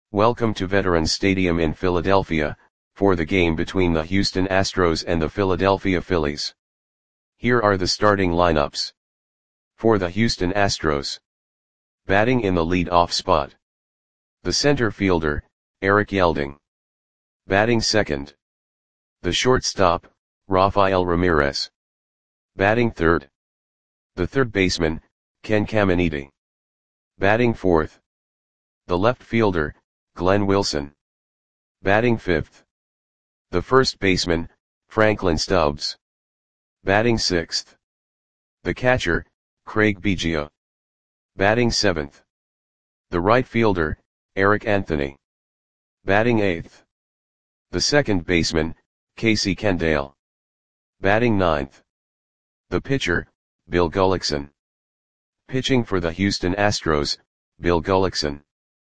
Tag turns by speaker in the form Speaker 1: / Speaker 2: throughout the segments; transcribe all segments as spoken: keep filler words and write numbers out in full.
Speaker 1: Welcome to Veterans Stadium in Philadelphia, for the game between the Houston Astros and the Philadelphia Phillies. Here are the starting lineups. For the Houston Astros. Batting in the lead-off spot. The center fielder, Eric Yelding. Batting second. The shortstop, Rafael Ramirez. Batting third. The third baseman, Ken Caminiti. Batting fourth. The left fielder, Glenn Wilson. Batting fifth. The first baseman, Franklin Stubbs. Batting sixth. The catcher, Craig Biggio. Batting seventh. The right fielder, Eric Anthony. Batting eighth. The second baseman, Casey Candaele. Batting ninth. The pitcher, Bill Gullickson. Pitching for the Houston Astros, Bill Gullickson.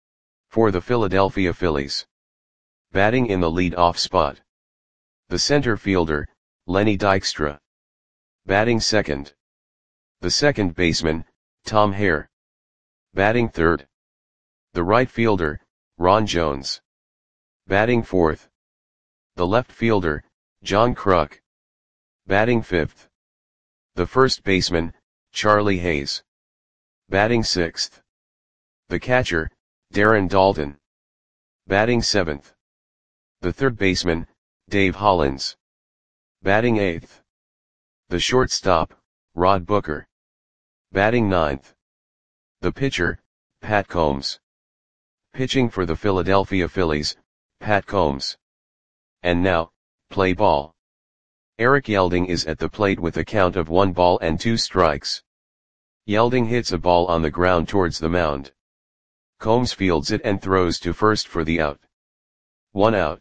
Speaker 1: For the Philadelphia Phillies. Batting in the lead-off spot. The center fielder, Lenny Dykstra. Batting second. The second baseman, Tom Hare. Batting third. The right fielder, Ron Jones. Batting fourth. The left fielder, John Kruk. Batting fifth. The first baseman, Charlie Hayes. Batting sixth. The catcher, Darren Daulton. Batting seventh. The third baseman, Dave Hollins. Batting eighth. The shortstop, Rod Booker. Batting ninth. The pitcher, Pat Combs. Pitching for the Philadelphia Phillies, Pat Combs. And now, play ball. Eric Yelding is at the plate with a count of one ball and two strikes. Yelding hits a ball on the ground towards the mound. Combs fields it and throws to first for the out. One out.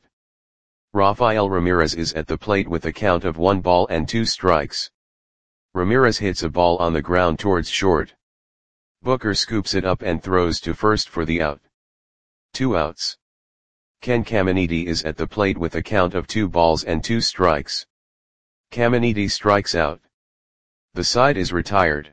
Speaker 1: Rafael Ramirez is at the plate with a count of one ball and two strikes. Ramirez hits a ball on the ground towards short. Booker scoops it up and throws to first for the out. Two outs. Ken Caminiti is at the plate with a count of two balls and two strikes. Caminiti strikes out. The side is retired.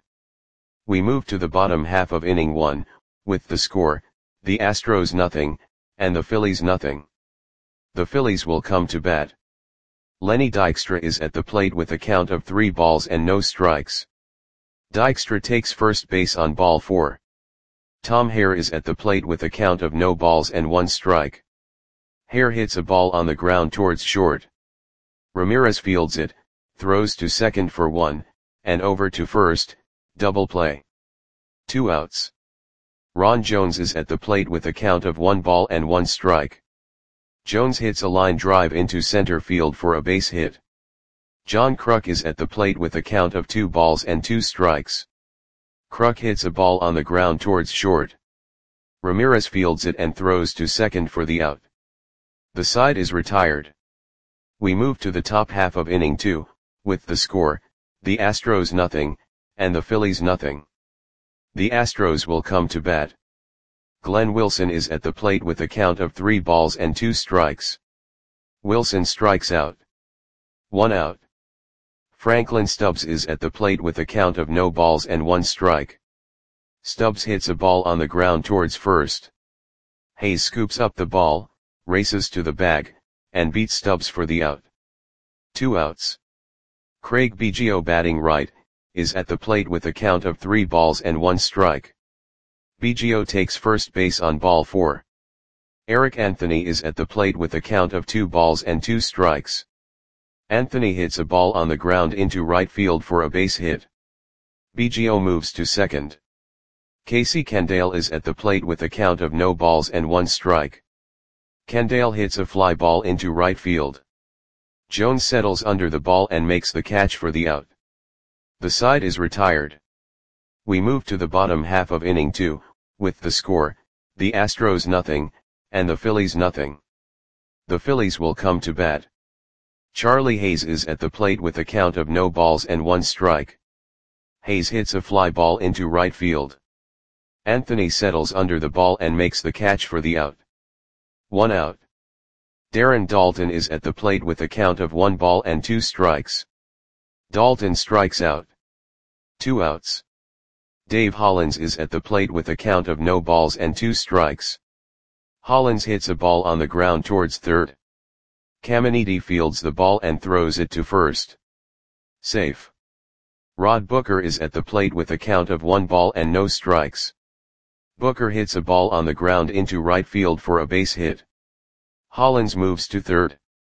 Speaker 1: We move to the bottom half of inning one, with the score, the Astros nothing, and the Phillies nothing. The Phillies will come to bat. Lenny Dykstra is at the plate with a count of three balls and no strikes. Dykstra takes first base on ball four. Tom Hare is at the plate with a count of no balls and one strike. Hare hits a ball on the ground towards short. Ramirez fields it, throws to second for one, and over to first, double play. Two outs. Ron Jones is at the plate with a count of one ball and one strike. Jones hits a line drive into center field for a base hit. John Kruk is at the plate with a count of two balls and two strikes. Kruk hits a ball on the ground towards short. Ramirez fields it and throws to second for the out. The side is retired. We move to the top half of inning two, with the score, the Astros nothing, and the Phillies nothing. The Astros will come to bat. Glenn Wilson is at the plate with a count of three balls and two strikes. Wilson strikes out. One out. Franklin Stubbs is at the plate with a count of no balls and one strike. Stubbs hits a ball on the ground towards first. Hayes scoops up the ball, races to the bag, and beats Stubbs for the out. Two outs. Craig Biggio, batting right, is at the plate with a count of three balls and one strike. Biggio takes first base on ball four. Eric Anthony is at the plate with a count of two balls and two strikes. Anthony hits a ball on the ground into right field for a base hit. Biggio moves to second. Casey Candaele is at the plate with a count of no balls and one strike. Candaele hits a fly ball into right field. Jones settles under the ball and makes the catch for the out. The side is retired. We move to the bottom half of inning two, with the score, the Astros nothing, and the Phillies nothing. The Phillies will come to bat. Charlie Hayes is at the plate with a count of no balls and one strike. Hayes hits a fly ball into right field. Anthony settles under the ball and makes the catch for the out. One out. Darren Daulton is at the plate with a count of one ball and two strikes. Daulton strikes out. Two outs. Dave Hollins is at the plate with a count of no balls and two strikes. Hollins hits a ball on the ground towards third. Caminiti fields the ball and throws it to first. Safe. Rod Booker is at the plate with a count of one ball and no strikes. Booker hits a ball on the ground into right field for a base hit. Hollins moves to third.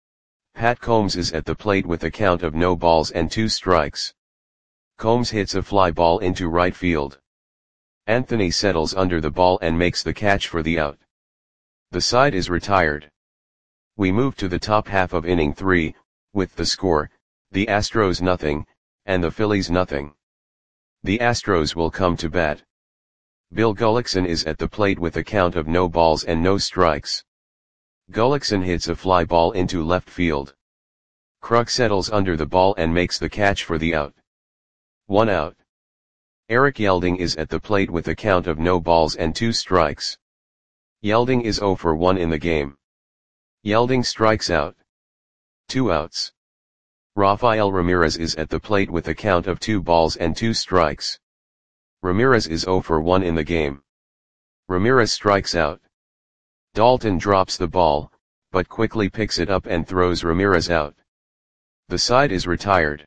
Speaker 1: Pat Combs is at the plate with a count of no balls and two strikes. Combs hits a fly ball into right field. Anthony settles under the ball and makes the catch for the out. The side is retired. We move to the top half of inning three, with the score, the Astros nothing, and the Phillies nothing. The Astros will come to bat. Bill Gullickson is at the plate with a count of no balls and no strikes. Gullickson hits a fly ball into left field. Kruk settles under the ball and makes the catch for the out. One out. Eric Yelding is at the plate with a count of no balls and two strikes. Yelding is oh for one in the game. Yelding strikes out. Two outs. Rafael Ramirez is at the plate with a count of two balls and two strikes. Ramirez is oh for one in the game. Ramirez strikes out. Dalton drops the ball, but quickly picks it up and throws Ramirez out. The side is retired.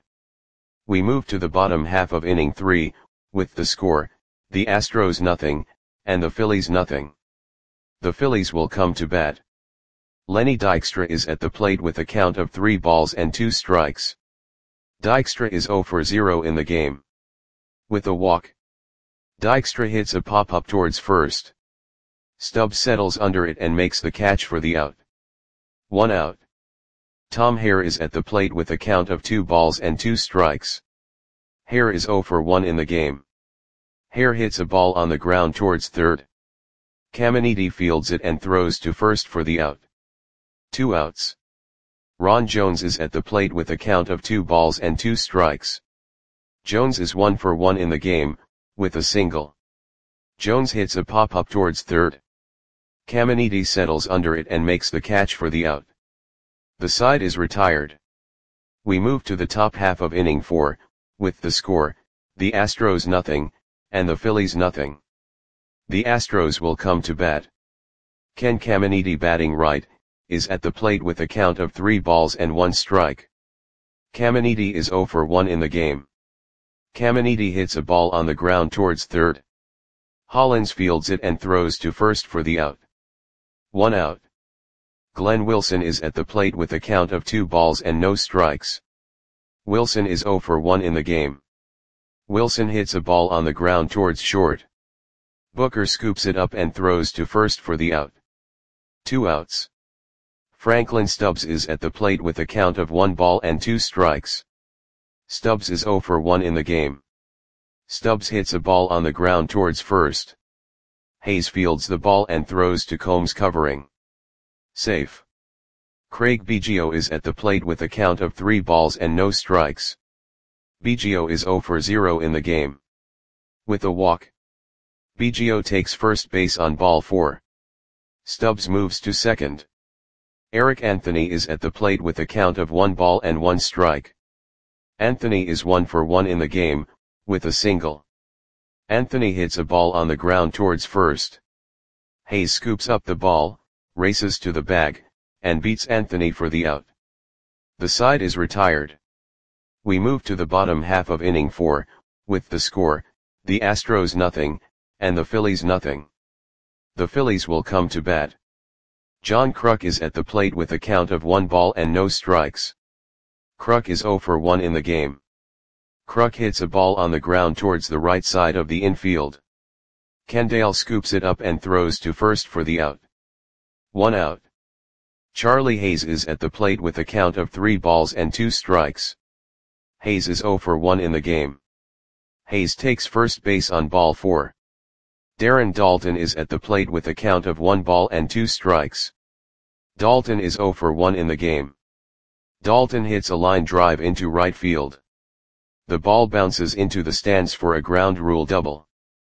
Speaker 1: We move to the bottom half of inning three, with the score, the Astros nothing, and the Phillies nothing. The Phillies will come to bat. Lenny Dykstra is at the plate with a count of three balls and two strikes. Dykstra is oh for zero in the game. With a walk. Dykstra hits a pop-up towards first. Stubbs settles under it and makes the catch for the out. One out. Tom Hare is at the plate with a count of two balls and two strikes. Hare is oh for one in the game. Hare hits a ball on the ground towards third. Caminiti fields it and throws to first for the out. Two outs. Ron Jones is at the plate with a count of two balls and two strikes. Jones is one for one in the game, with a single. Jones hits a pop-up towards third. Caminiti settles under it and makes the catch for the out. The side is retired. We move to the top half of inning four, with the score, the Astros nothing, and the Phillies nothing. The Astros will come to bat. Ken Caminiti, batting right, is at the plate with a count of three balls and one strike. Caminiti is oh for one in the game. Caminiti hits a ball on the ground towards third. Hollins fields it and throws to first for the out. One out. Glenn Wilson is at the plate with a count of two balls and no strikes. Wilson is oh for one in the game. Wilson hits a ball on the ground towards short. Booker scoops it up and throws to first for the out. Two outs. Franklin Stubbs is at the plate with a count of one ball and two strikes. Stubbs is oh for one in the game. Stubbs hits a ball on the ground towards first. Hayes fields the ball and throws to Combs covering. Safe. Craig Biggio is at the plate with a count of three balls and no strikes. Biggio is oh for zero in the game. With a walk. Biggio takes first base on ball four. Stubbs moves to second. Eric Anthony is at the plate with a count of one ball and one strike. Anthony is one for one in the game, with a single. Anthony hits a ball on the ground towards first. Hayes scoops up the ball, races to the bag, and beats Anthony for the out. The side is retired. We move to the bottom half of inning four, with the score, the Astros nothing, and the Phillies nothing. The Phillies will come to bat. John Kruk is at the plate with a count of one ball and no strikes. Kruk is oh for one in the game. Kruk hits a ball on the ground towards the right side of the infield. Kendall scoops it up and throws to first for the out. One out. Charlie Hayes is at the plate with a count of three balls and two strikes. Hayes is oh for one in the game. Hayes takes first base on ball four. Darren Daulton is at the plate with a count of one ball and two strikes. Daulton is oh for one in the game. Daulton hits a line drive into right field. The ball bounces into the stands for a ground rule double.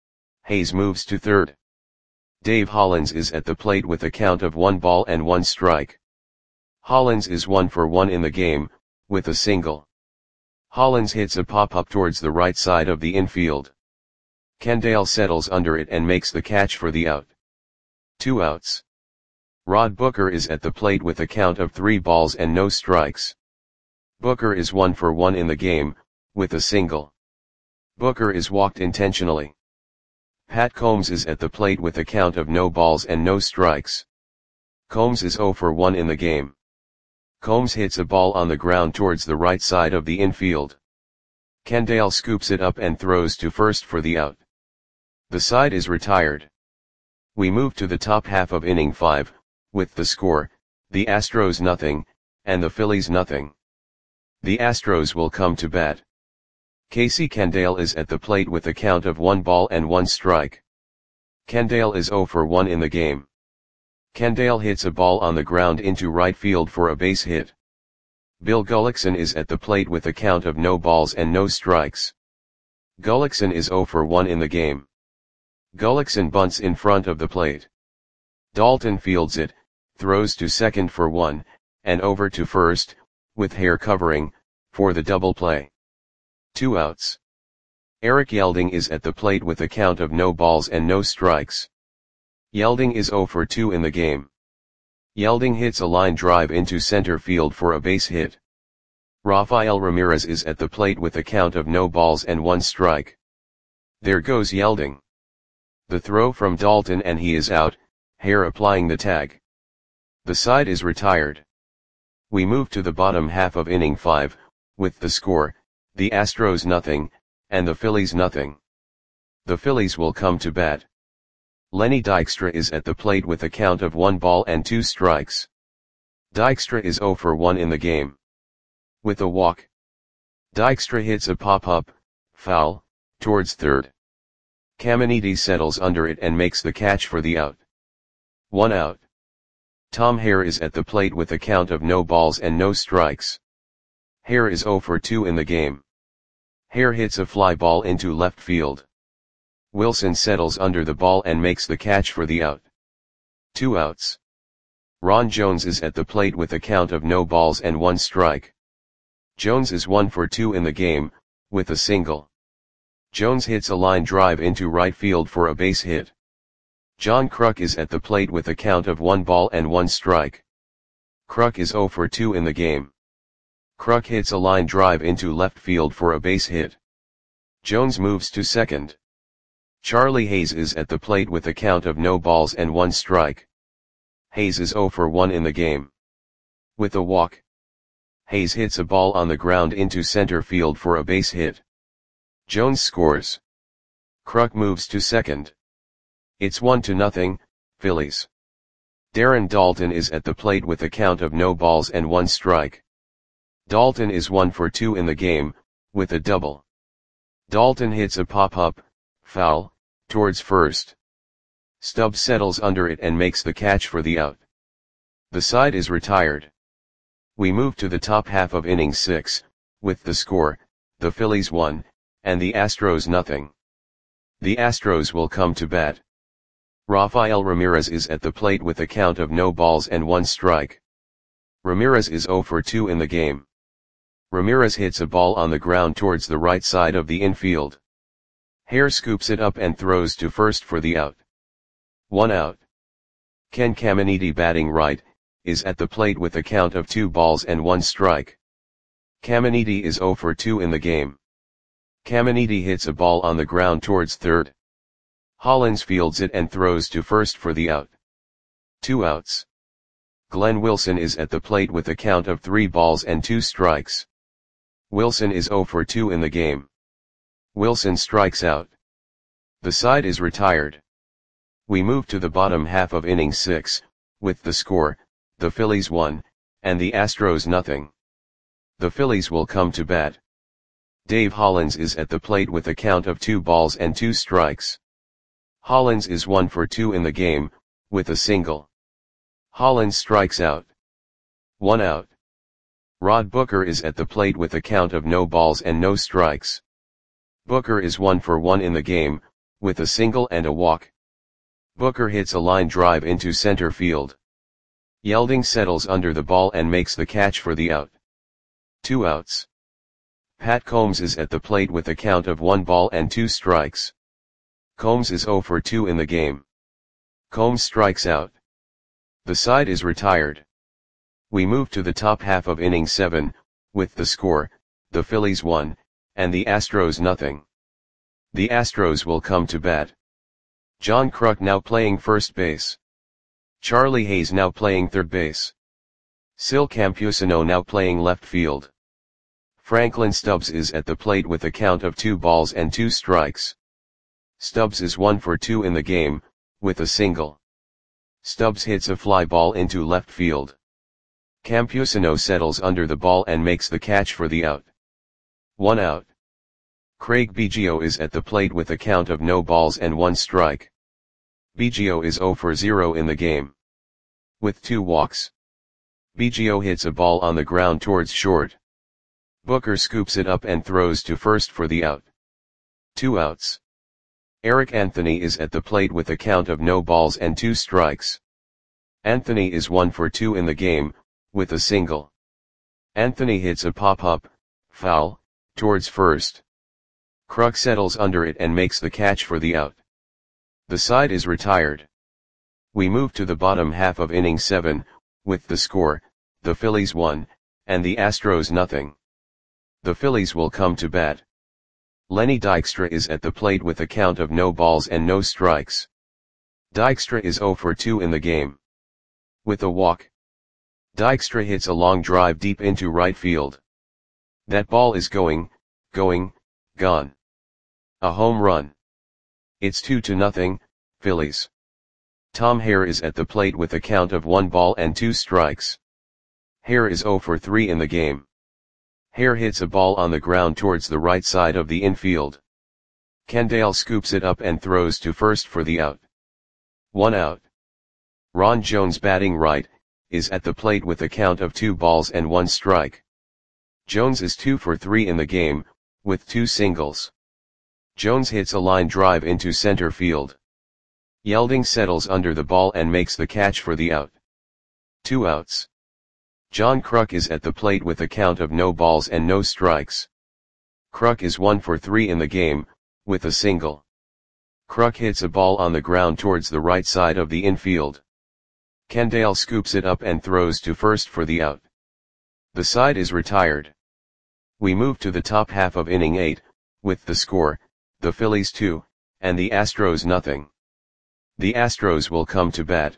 Speaker 1: Hayes moves to third. Dave Hollins is at the plate with a count of one ball and one strike. Hollins is one for one in the game, with a single. Hollins hits a pop-up towards the right side of the infield. Kendall settles under it and makes the catch for the out. Two outs. Rod Booker is at the plate with a count of three balls and no strikes. Booker is one for one in the game, with a single. Booker is walked intentionally. Pat Combs is at the plate with a count of no balls and no strikes. Combs is zero for one in the game. Combs hits a ball on the ground towards the right side of the infield. Kendall scoops it up and throws to first for the out. The side is retired. We move to the top half of inning five, with the score, the Astros nothing, and the Phillies nothing. The Astros will come to bat. Casey Kendall is at the plate with a count of one ball and one strike. Kendall is zero for one in the game. Kendall hits a ball on the ground into right field for a base hit. Bill Gullickson is at the plate with a count of no balls and no strikes. Gullickson is zero for one in the game. Gullickson bunts in front of the plate. Dalton fields it, throws to second for one, and over to first, with Hare covering, for the double play. Two outs. Eric Yelding is at the plate with a count of no balls and no strikes. Yelding is zero for two in the game. Yelding hits a line drive into center field for a base hit. Rafael Ramirez is at the plate with a count of no balls and one strike. There goes Yelding. The throw from Dalton and he is out, Hare applying the tag. The side is retired. We move to the bottom half of inning five, with the score, the Astros nothing, and the Phillies nothing. The Phillies will come to bat. Lenny Dykstra is at the plate with a count of one ball and two strikes. Dykstra is zero for one in the game. With a walk. Dykstra hits a pop-up, foul, towards third. Caminiti settles under it and makes the catch for the out. One out. Tom Hare is at the plate with a count of no balls and no strikes. Hare is zero for two in the game. Hare hits a fly ball into left field. Wilson settles under the ball and makes the catch for the out. Two outs. Ron Jones is at the plate with a count of no balls and one strike. Jones is one for two in the game, with a single. Jones hits a line drive into right field for a base hit. John Kruk is at the plate with a count of one ball and one strike. Kruk is zero for two in the game. Kruk hits a line drive into left field for a base hit. Jones moves to second. Charlie Hayes is at the plate with a count of no balls and one strike. Hayes is zero for one in the game. With a walk. Hayes hits a ball on the ground into center field for a base hit. Jones scores. Kruk moves to second. It's one to nothing, Phillies. Darren Dalton is at the plate with a count of no balls and one strike. Dalton is one for two in the game, with a double. Dalton hits a pop-up, foul, towards first. Stubbs settles under it and makes the catch for the out. The side is retired. We move to the top half of inning six, with the score, the Phillies one, and the Astros nothing. The Astros will come to bat. Rafael Ramirez is at the plate with a count of no balls and one strike. Ramirez is zero for two in the game. Ramirez hits a ball on the ground towards the right side of the infield. Hare scoops it up and throws to first for the out. One out. Ken Caminiti, batting right, is at the plate with a count of two balls and one strike. Caminiti is zero for two in the game. Caminiti hits a ball on the ground towards third. Hollins fields it and throws to first for the out. Two outs. Glenn Wilson is at the plate with a count of three balls and two strikes. Wilson is zero for two in the game. Wilson strikes out. The side is retired. We move to the bottom half of inning six, with the score, the Phillies one, and the Astros nothing. The Phillies will come to bat. Dave Hollins is at the plate with a count of two balls and two strikes. Hollins is one for two in the game, with a single. Hollins strikes out. One out. Rod Booker is at the plate with a count of no balls and no strikes. Booker is one for one in the game, with a single and a walk. Booker hits a line drive into center field. Yelding settles under the ball and makes the catch for the out. Two outs. Pat Combs is at the plate with a count of one ball and two strikes. Combs is zero for two in the game. Combs strikes out. The side is retired. We move to the top half of inning seven, with the score, the Phillies one, and the Astros nothing. The Astros will come to bat. John Kruk now playing first base. Charlie Hayes now playing third base. Sil Campusano now playing left field. Franklin Stubbs is at the plate with a count of two balls and two strikes. Stubbs is one for two in the game, with a single. Stubbs hits a fly ball into left field. Campusano settles under the ball and makes the catch for the out. One out. Craig Biggio is at the plate with a count of no balls and one strike. Biggio is zero for zero in the game. With two walks. Biggio hits a ball on the ground towards short. Booker scoops it up and throws to first for the out. Two outs. Eric Anthony is at the plate with a count of no balls and two strikes. Anthony is one for two in the game, with a single. Anthony hits a pop-up, foul, towards first. Kruk settles under it and makes the catch for the out. The side is retired. We move to the bottom half of inning seven, with the score, the Phillies one, and the Astros nothing. The Phillies will come to bat. Lenny Dykstra is at the plate with a count of no balls and no strikes. Dykstra is zero for two in the game. With a walk. Dykstra hits a long drive deep into right field. That ball is going, going, gone. A home run. It's two to nothing, Phillies. Tom Hare is at the plate with a count of one ball and two strikes. Hare is zero for three in the game. Hare hits a ball on the ground towards the right side of the infield. Kendall scoops it up and throws to first for the out. One out. Ron Jones batting right, is at the plate with a count of two balls and one strike. Jones is two for three in the game, with two singles. Jones hits a line drive into center field. Yelding settles under the ball and makes the catch for the out. Two outs. John Kruk is at the plate with a count of no balls and no strikes. Kruk is one for three in the game, with a single. Kruk hits a ball on the ground towards the right side of the infield. Kendall scoops it up and throws to first for the out. The side is retired. We move to the top half of inning eight, with the score, the Phillies two, and the Astros nothing. The Astros will come to bat.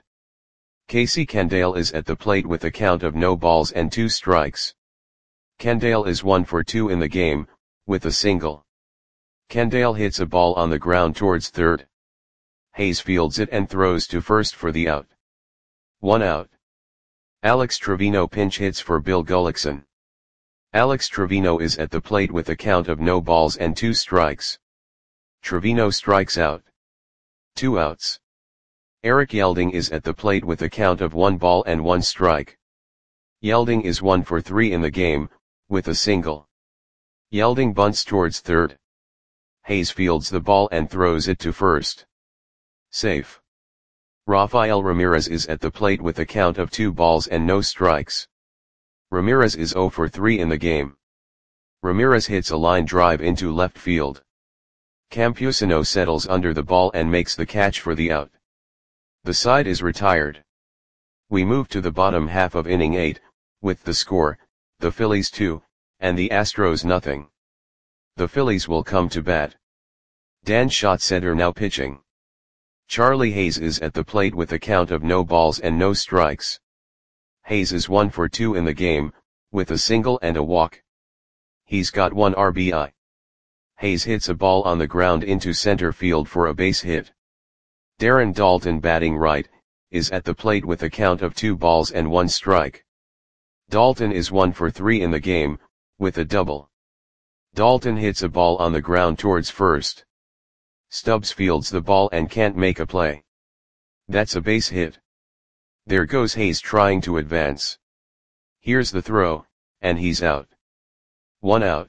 Speaker 1: Casey Kendall is at the plate with a count of no balls and two strikes. Kendall is one for two in the game, with a single. Kendall hits a ball on the ground towards third. Hayes fields it and throws to first for the out. One out. Alex Trevino pinch hits for Bill Gullickson. Alex Trevino is at the plate with a count of no balls and two strikes. Trevino strikes out. Two outs. Eric Yelding is at the plate with a count of one ball and one strike. Yelding is one for three in the game, with a single. Yelding bunts towards third. Hayes fields the ball and throws it to first. Safe. Rafael Ramirez is at the plate with a count of two balls and no strikes. Ramirez is zero for three in the game. Ramirez hits a line drive into left field. Campusano settles under the ball and makes the catch for the out. The side is retired. We move to the bottom half of inning eight, with the score, the Phillies two, and the Astros nothing. The Phillies will come to bat. Dan Schatzeder now pitching. Charlie Hayes is at the plate with a count of no balls and no strikes. Hayes is one for two in the game, with a single and a walk. He's got one R B I. Hayes hits a ball on the ground into center field for a base hit. Darren Daulton batting right, is at the plate with a count of two balls and one strike. Daulton is one for three in the game, with a double. Daulton hits a ball on the ground towards first. Stubbs fields the ball and can't make a play. That's a base hit. There goes Hayes trying to advance. Here's the throw, and he's out. One out.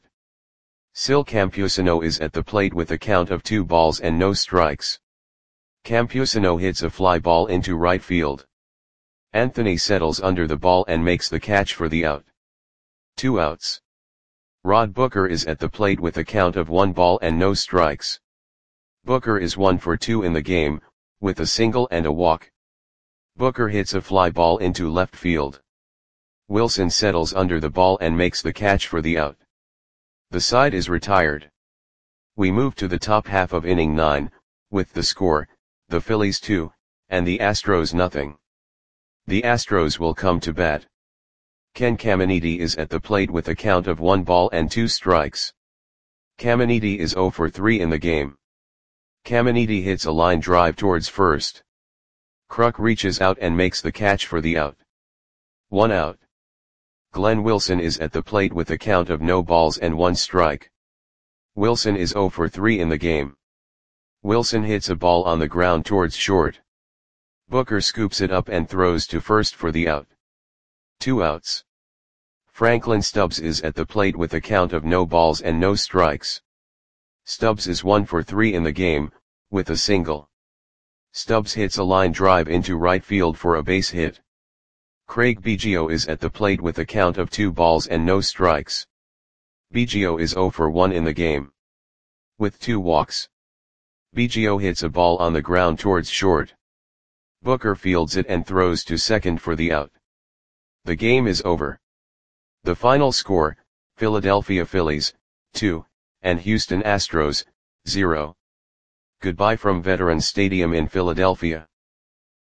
Speaker 1: Sil Campusano is at the plate with a count of two balls and no strikes. Campusano hits a fly ball into right field. Anthony settles under the ball and makes the catch for the out. Two outs. Rod Booker is at the plate with a count of one ball and no strikes. Booker is one for two in the game, with a single and a walk. Booker hits a fly ball into left field. Wilson settles under the ball and makes the catch for the out. The side is retired. We move to the top half of inning nine, with the score, the Phillies two, and the Astros nothing. The Astros will come to bat. Ken Caminiti is at the plate with a count of one ball and two strikes. Caminiti is zero for three in the game. Caminiti hits a line drive towards first. Kruk reaches out and makes the catch for the out. One out. Glenn Wilson is at the plate with a count of no balls and one strike. Wilson is zero for three in the game. Wilson hits a ball on the ground towards short. Booker scoops it up and throws to first for the out. Two outs. Franklin Stubbs is at the plate with a count of no balls and no strikes. Stubbs is one for three in the game, with a single. Stubbs hits a line drive into right field for a base hit. Craig Biggio is at the plate with a count of two balls and no strikes. Biggio is zero for one in the game. With two walks. Biggio hits a ball on the ground towards short. Booker fields it and throws to second for the out. The game is over. The final score, Philadelphia Phillies, two, and Houston Astros, zero. Goodbye from Veterans Stadium in Philadelphia.